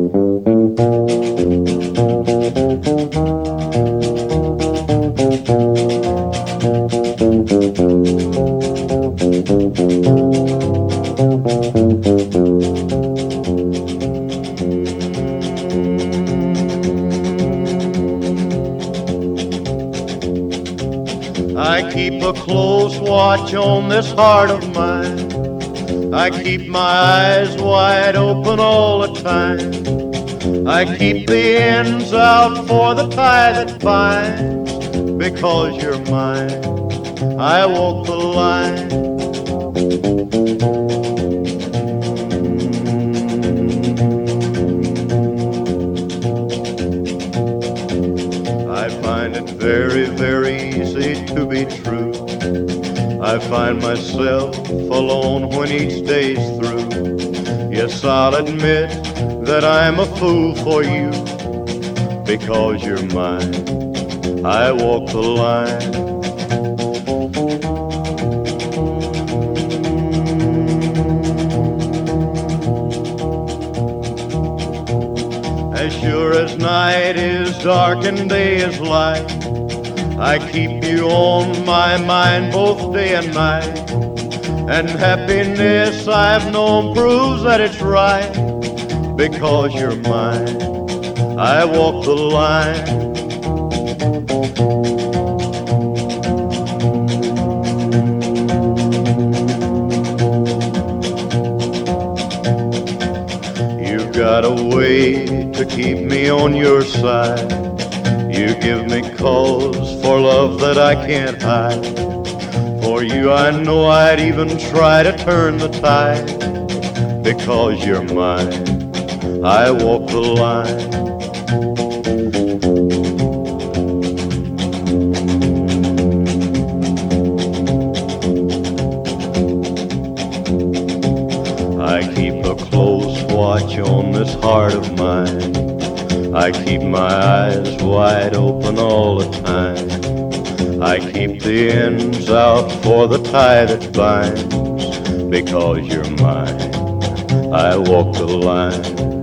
I keep a close watch on this heart of mine. I keep my eyes wide open all the time. I keep the ends out for the tie that binds. Because you're mine, I walk the line. I find it very, very easy to be true. I find myself alone when each day's through. Yes, I'll admit that I'm a fool for you. Because you're mine, I walk the line. As sure as night is dark and day is light, I keep you on my mind both day and night. And happiness I've known proves that it's right. Because you're mine, I walk the line. You've got a way to keep me on your side. You give me cause for love that I can't hide. For you I know I'd even try to turn the tide. Because you're mine, I walk the line. I keep a close watch on this heart of mine. I keep my eyes wide open all the time. I keep the ends out for the tie that binds. Because you're mine, I walk the line.